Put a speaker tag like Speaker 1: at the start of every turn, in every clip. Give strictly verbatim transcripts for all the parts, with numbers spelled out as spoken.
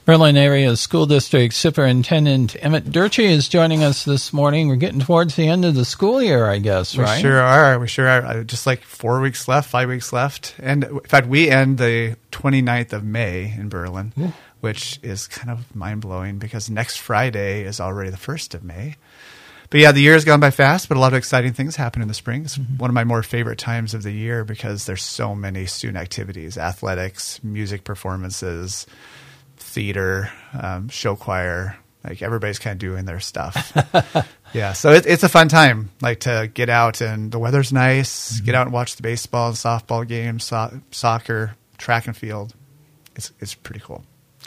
Speaker 1: Berlin Area School District Superintendent Emmett Durchie is joining us this morning. We're getting towards the end of the school year, I guess,
Speaker 2: we
Speaker 1: right?
Speaker 2: We sure are. We sure are. Just like four weeks left, five weeks left. And in fact, we end the twenty-ninth of May in Berlin, Ooh. which is kind of mind-blowing because next Friday is already the first of May. But yeah, the year has gone by fast, but a lot of exciting things happen in the spring. It's mm-hmm. one of my more favorite times of the year because there's so many student activities, athletics, music performances, theater, um, show choir, like everybody's kind of doing their stuff. yeah. So it, it's a fun time, like to get out and the weather's nice, mm-hmm. get out and watch the baseball and softball games, so- soccer, track and field. It's, it's pretty cool.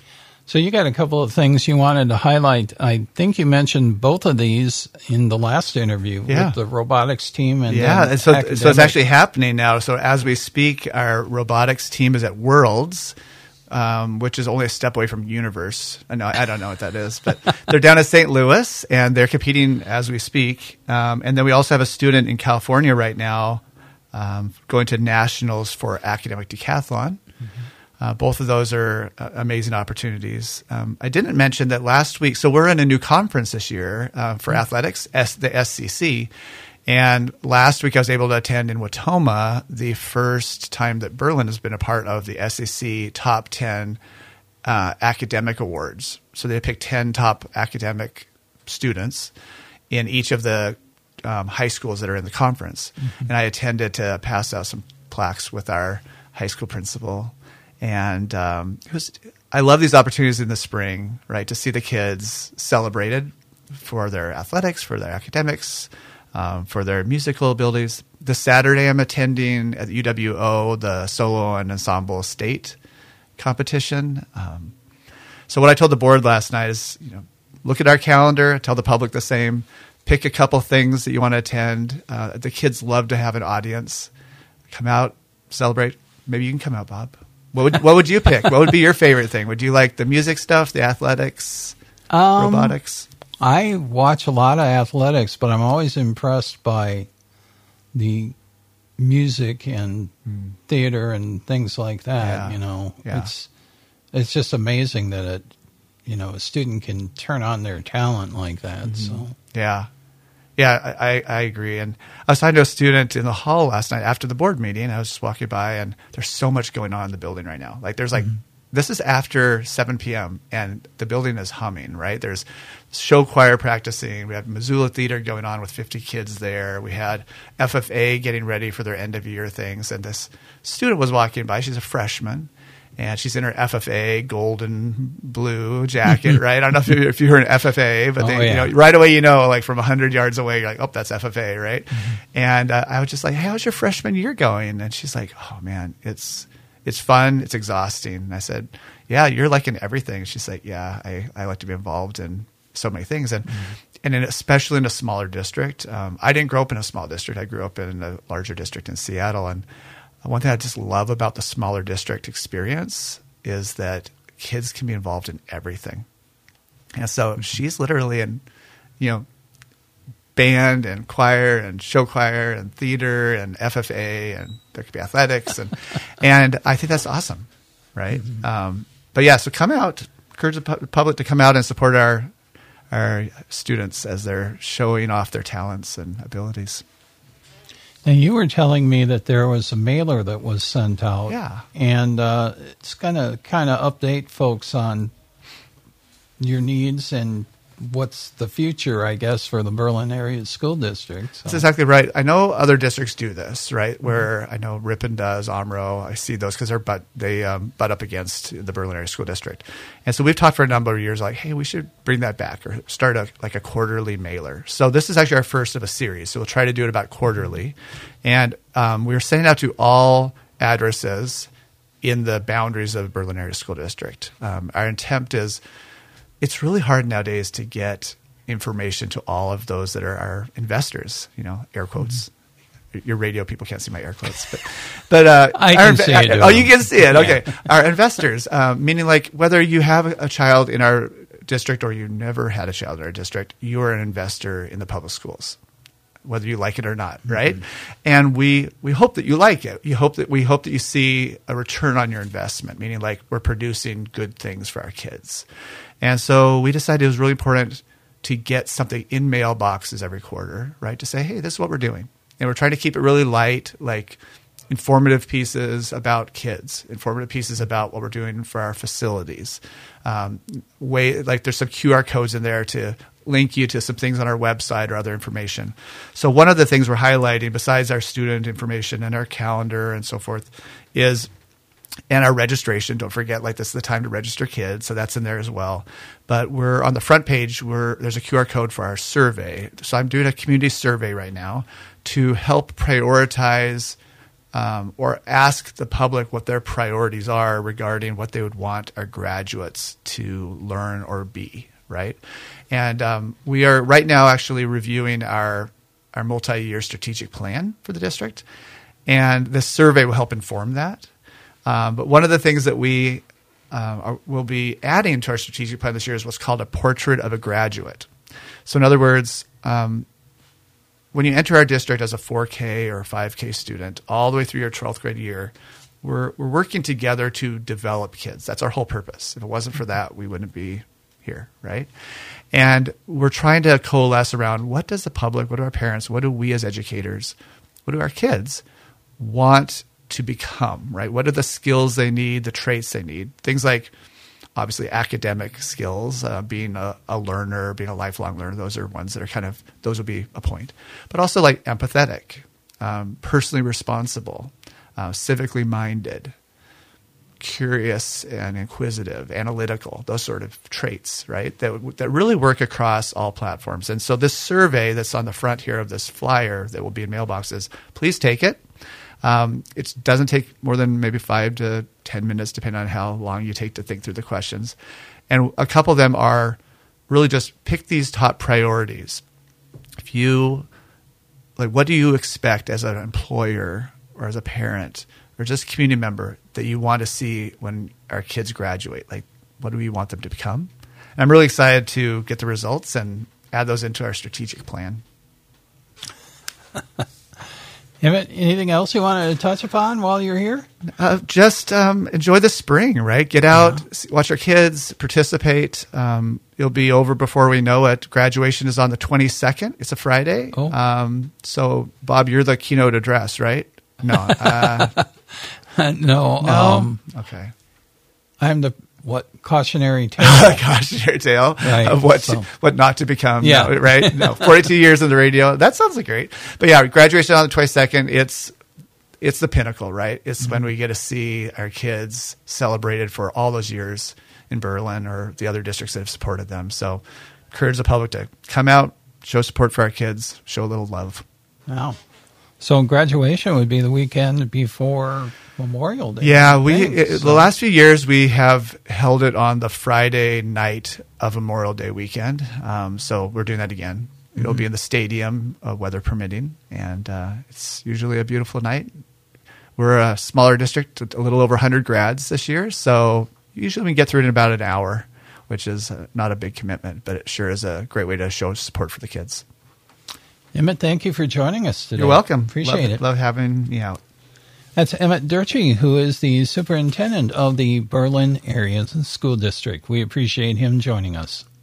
Speaker 1: So you got a couple of things you wanted to highlight. I think you mentioned both of these in the last interview yeah. with the robotics team. And
Speaker 2: yeah, so, so it's actually happening now. So as we speak, our robotics team is at Worlds, Um, which is only a step away from Universe. I know I don't know what that is, but they're down at Saint Louis, and they're competing as we speak. Um, and then we also have a student in California right now um, going to nationals for academic decathlon. Mm-hmm. Uh, both of those are uh, amazing opportunities. Um, I didn't mention that last week. So we're in a new conference this year uh, for mm-hmm. athletics, S, the S C C. And last week I was able to attend in Watoma the first time that Berlin has been a part of the S E C Top ten uh, Academic Awards. So they picked ten top academic students in each of the um, high schools that are in the conference. Mm-hmm. And I attended to pass out some plaques with our high school principal. And um, it was, I love these opportunities in the spring, right, to see the kids celebrated for their athletics, for their academics, Um, for their musical abilities. This Saturday, I'm attending at U W O the solo and ensemble state competition. Um, so what I told the board last night is, you know, look at our calendar, tell the public the same, pick a couple things that you want to attend. Uh, the kids love to have an audience. Come out, celebrate. Maybe you can come out, Bob. What would, what would you pick? What would be your favorite thing? Would you like the music stuff, the athletics, um, robotics?
Speaker 1: I watch a lot of athletics, but I'm always impressed by the music and mm. theater and things like that.
Speaker 2: Yeah.
Speaker 1: You know,
Speaker 2: yeah.
Speaker 1: it's it's just amazing that it, you know, a student can turn on their talent like that. Mm-hmm. So
Speaker 2: yeah, yeah, I, I agree. And I was talking to a student in the hall last night after the board meeting. I was just walking by, and there's so much going on in the building right now. Like there's like. Mm-hmm. This is after seven p.m. and the building is humming, right? There's show choir practicing. We had Missoula Theater going on with fifty kids there. We had F F A getting ready for their end-of-year things. And this student was walking by. She's a freshman, and she's in her F F A gold and blue jacket, right? I don't know if you, if you heard an F F A, but
Speaker 1: oh,
Speaker 2: they,
Speaker 1: yeah.
Speaker 2: you know, right away you know, like from one hundred yards away, you're like, oh, that's F F A, right? Mm-hmm. And uh, I was just like, hey, how's your freshman year going? And she's like, oh, man, it's – It's fun. It's exhausting. And I said, yeah, you're liking everything. She's like, yeah, I, I like to be involved in so many things. And mm-hmm. and in, especially in a smaller district. Um, I didn't grow up in a small district. I grew up in a larger district in Seattle. And one thing I just love about the smaller district experience is that kids can be involved in everything. And so mm-hmm. she's literally in, you know, band and choir and show choir and theater and F F A, and there could be athletics. And and I think that's awesome, right? Mm-hmm. Um, but yeah, so come out, encourage the public to come out and support our our students as they're showing off their talents and abilities.
Speaker 1: Now, you were telling me that there was a mailer that was sent out.
Speaker 2: Yeah.
Speaker 1: And uh, it's going to kind of update folks on your needs and what's the future, I guess, for the Berlin Area School District. So.
Speaker 2: That's exactly right. I know other districts do this, right? Where mm-hmm. I know Ripon does, Omro. I see those because they're but they um, butt up against the Berlin Area School District, and so we've talked for a number of years, like, hey, we should bring that back or start a like a quarterly mailer. So this is actually our first of a series. So we'll try to do it about quarterly, and um, we're sending out to all addresses in the boundaries of Berlin Area School District. Um, our intent is. It's really hard nowadays to get information to all of those that are our investors, you know, air quotes. Mm-hmm. Your radio people can't see my air quotes, but, but uh,
Speaker 1: I can our, see it.
Speaker 2: Oh, you can see it. Okay. Yeah. Our investors, um, meaning like whether you have a child in our district or you never had a child in our district, you are an investor in the public schools. whether you like it or not, right? Mm-hmm. And we we hope that you like it. You hope that we hope that you see a return on your investment, meaning like we're producing good things for our kids. And so we decided it was really important to get something in mailboxes every quarter, right? To say, hey, this is what we're doing. And we're trying to keep it really light, like informative pieces about kids, informative pieces about what we're doing for our facilities. Um, way like there's some Q R codes in there to link you to some things on our website or other information. So one of the things we're highlighting, besides our student information and our calendar and so forth, is and our registration. Don't forget, like this is the time to register kids, so that's in there as well. But we're on the front page. We're there's a Q R code for our survey. So I'm doing a community survey right now to help prioritize um, or ask the public what their priorities are regarding what they would want our graduates to learn or be, right? And um, we are right now actually reviewing our our multi-year strategic plan for the district, and this survey will help inform that. Um, but one of the things that we uh, are, will be adding to our strategic plan this year is what's called a portrait of a graduate. So in other words, um, when you enter our district as a four K or a five K student, all the way through your twelfth grade year, we're, we're working together to develop kids. That's our whole purpose. If it wasn't for that, we wouldn't be here, right? And we're trying to coalesce around what does the public, what do our parents, what do we as educators, what do our kids want to become, right? What are the skills they need, the traits they need? Things like, obviously, academic skills, uh, being a, a learner, being a lifelong learner. Those are ones that are kind of, those would be a point. But also like empathetic, um, personally responsible, uh, civically minded, curious and inquisitive, analytical, those sort of traits, right? That, that really work across all platforms. And so this survey that's on the front here of this flyer that will be in mailboxes, please take it. Um, it doesn't take more than maybe five to ten minutes, depending on how long you take to think through the questions. And a couple of them are really just pick these top priorities. If you, like, what do you expect as an employer or as a parent or just a community member that you want to see when our kids graduate? Like, what do we want them to become? And I'm really excited to get the results and add those into our strategic plan.
Speaker 1: Emmett, anything else you wanted to touch upon while you're here?
Speaker 2: Uh, just um, enjoy the spring, right? Get out, yeah. Watch our kids, participate. Um, it'll be over before we know it. Graduation is on the twenty-second. It's a Friday.
Speaker 1: Oh.
Speaker 2: Um, so, Bob, you're the keynote address, right? No. Uh,
Speaker 1: no.
Speaker 2: no?
Speaker 1: Um,
Speaker 2: okay.
Speaker 1: I'm the, what, cautionary tale?
Speaker 2: Cautionary tale
Speaker 1: right,
Speaker 2: of what,
Speaker 1: so.
Speaker 2: what not to become,
Speaker 1: yeah.
Speaker 2: no, right? No, forty-two years on the radio. That sounds like great. But yeah, graduation on the twenty-second, it's it's the pinnacle, right? It's mm-hmm. when we get to see our kids celebrated for all those years in Berlin or the other districts that have supported them. So encourage the public to come out, show support for our kids, show a little love.
Speaker 1: Wow. So graduation would be the weekend before Memorial Day.
Speaker 2: Yeah, we
Speaker 1: things,
Speaker 2: it,
Speaker 1: so.
Speaker 2: the last few years we have held it on the Friday night of Memorial Day weekend. Um, so we're doing that again. It'll mm-hmm. be in the stadium, uh, weather permitting, and uh, it's usually a beautiful night. We're a smaller district, a little over one hundred grads this year, so usually we get through it in about an hour, which is uh, not a big commitment, but it sure is a great way to show support for the kids.
Speaker 1: Emmett, thank you for joining us today.
Speaker 2: You're welcome.
Speaker 1: Appreciate
Speaker 2: love,
Speaker 1: it.
Speaker 2: Love having me out.
Speaker 1: That's Emmett Durchie, who is the superintendent of the Berlin Area School District. We appreciate him joining us.